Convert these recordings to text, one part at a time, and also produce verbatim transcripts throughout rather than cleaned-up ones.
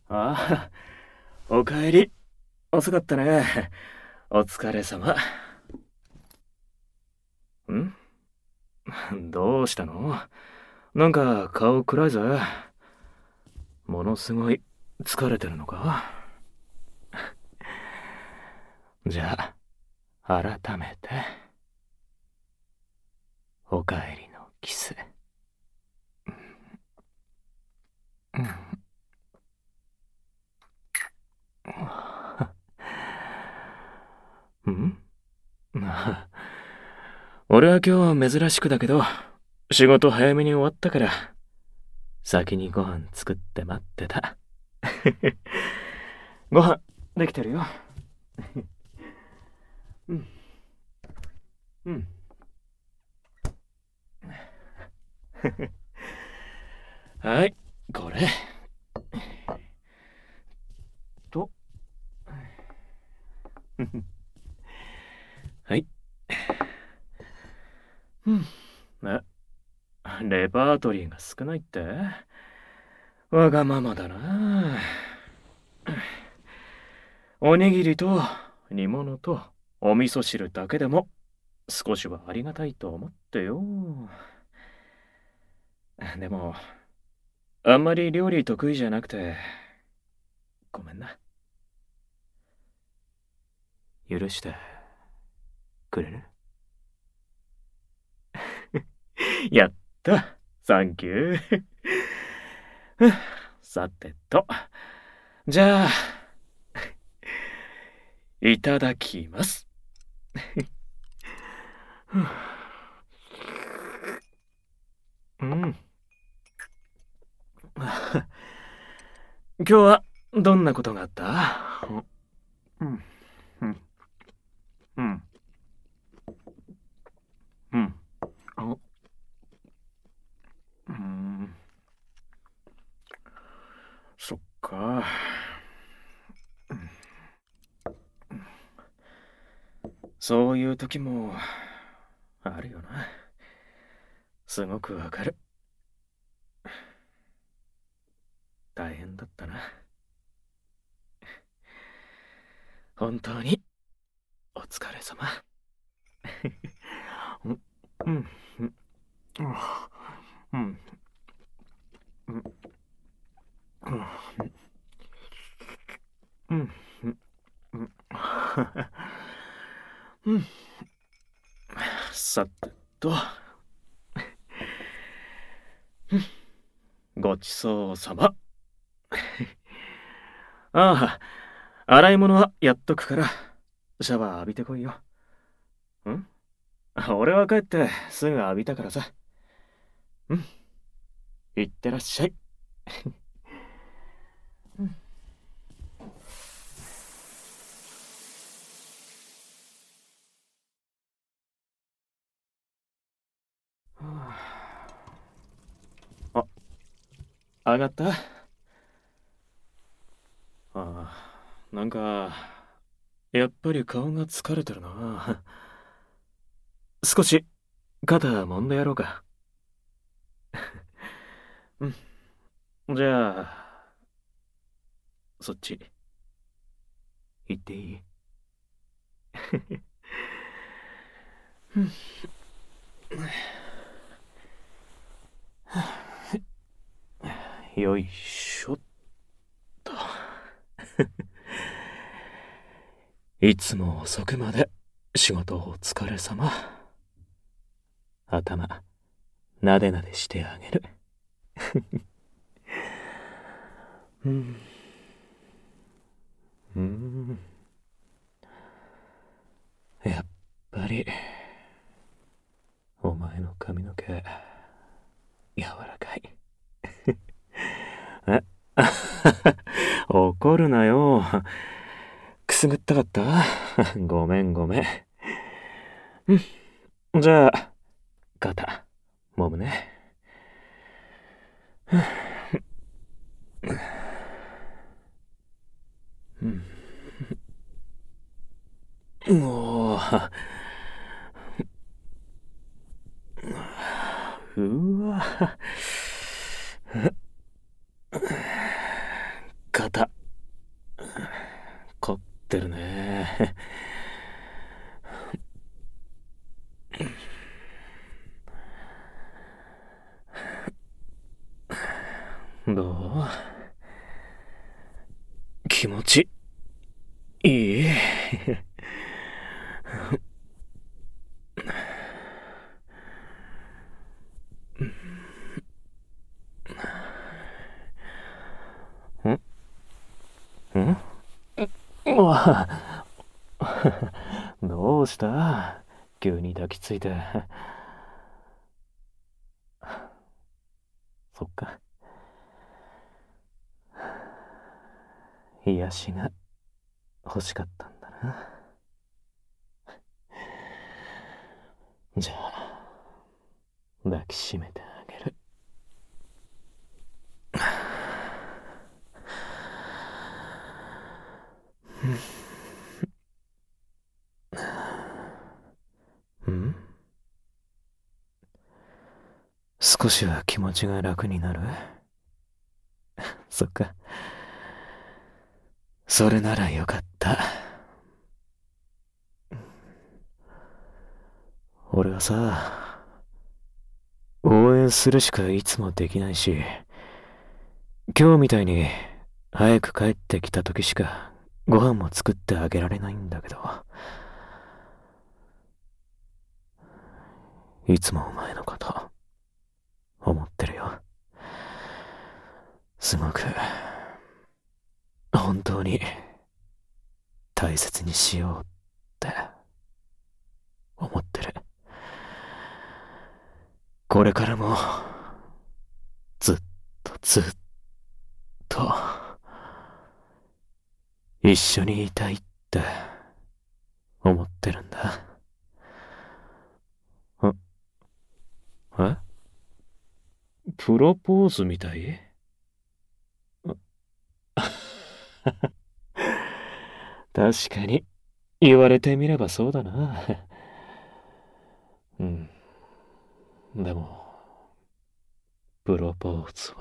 ああ、おかえり。遅かったね。お疲れ様。んどうしたの？なんか顔暗いぜ。ものすごい疲れてるのか？じゃあ、改めて、おかえりのキス。ん俺は今日珍しくだけど、仕事早めに終わったから、先にご飯作って待ってた。ご飯できてるよ。うん。うん。はい、これ。と。はい。うん。え、レパートリーが少ないって？わがままだな。おにぎりと煮物とお味噌汁だけでも少しはありがたいと思ってよ。でも、あんまり料理得意じゃなくて、ごめんな。許してくれる？やった。サンキュー。さてと。じゃあ、いただきます。うん。今日はどんなことがあった？うん。うん。うん。うん。うん。そっか。そういう時もあるよな。すごくわかる。大変だったな。本当にお疲れ様。うん。うん。うん。うん。うん。うん。うん。うん。さてと。ごちそうさま。ああ、洗い物はやっとくから、シャワー浴びてこいよ。ん俺は帰ってすぐ浴びたからさ。うん。いってらっしゃい。うん。あ、上がった？ああ、なんか、やっぱり顔が疲れてるな。少し肩揉んでやろうか。うん。じゃあ、そっち、行っていい？よいしょっと。いつも遅くまで仕事お疲れ様。頭、なでなでしてあげる。うん。うん。やっぱり、お前の髪の毛、柔らかい。え怒るなよ。くすぐったかった？ごめんごめん。うん。じゃあ、肩、揉むね。うん。もう、うわ。肩、 ってるね。どう？気持ちいい？んんうわ、どうした？急に抱きついて。そっか。癒しが欲しかったんだな。じゃあ、抱きしめてあげる。ん少しは気持ちが楽になる？そっか。それならよかった。俺はさ、応援するしかいつもできないし、今日みたいに早く帰ってきた時しかご飯も作ってあげられないんだけど、いつもお前のこと思ってるよ。すごく本当に大切にしようって思ってる。これからもずっとずっと一緒にいたいって思ってるんだ。え？プロポーズみたい？確かに言われてみればそうだな。うん。でも、プロポーズ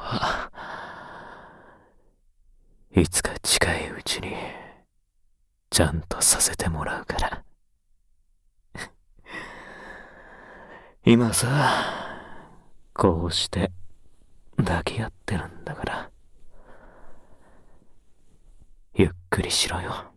はいつか近いうちにちゃんとさせてもらうから。今さ、こうして抱き合ってるんだから、ゆっくりしろよ。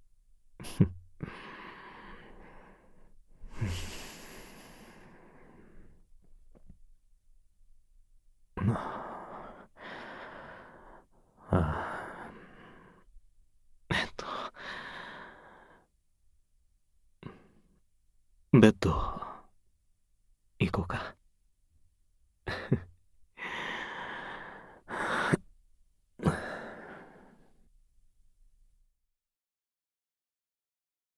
ああ、えっと、ベッド行こうか。